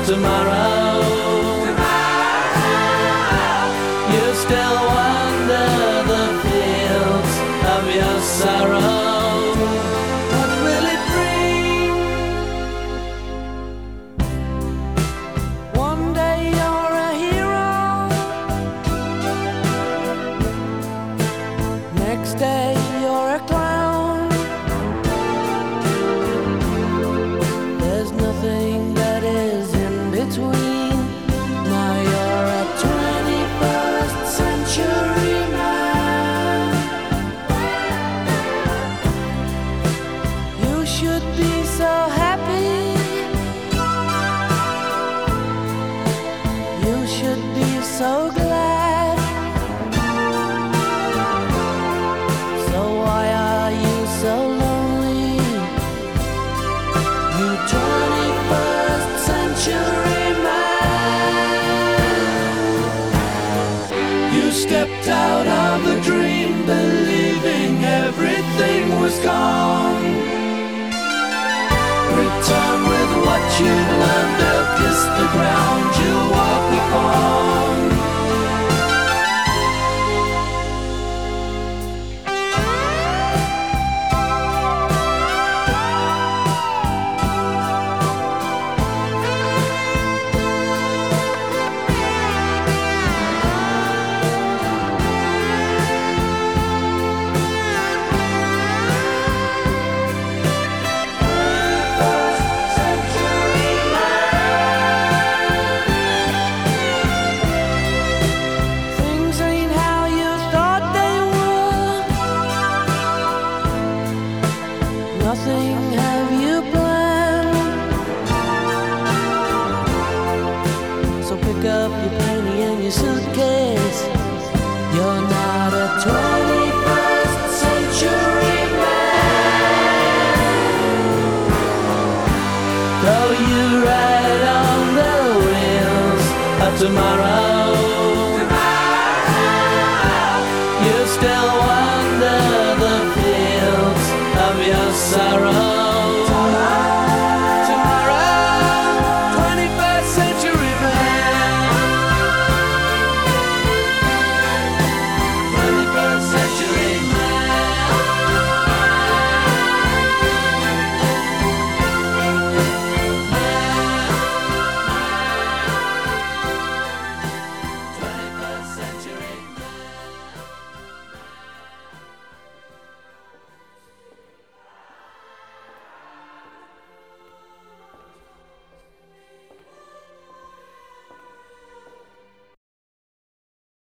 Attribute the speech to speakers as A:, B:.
A: tomorrow. You still wander the fields of your sorrow. What will it bring? One day you're a hero, next day you're a clown. There's nothing that is in between. Now you're a 21st century man. You should be so happy. You should be so glad. So why are you so lonely? You 21st century man. You stepped out of a dream, believing everything was gone. Return with what you learned, or kiss the ground you walk upon. Things ain't how you thought they were. Nothing have you planned. So pick up your penny and your suitcase. You're not a 21st century man. Though you ride on the wheels of tomorrow, you still wander the fields of your sorrow.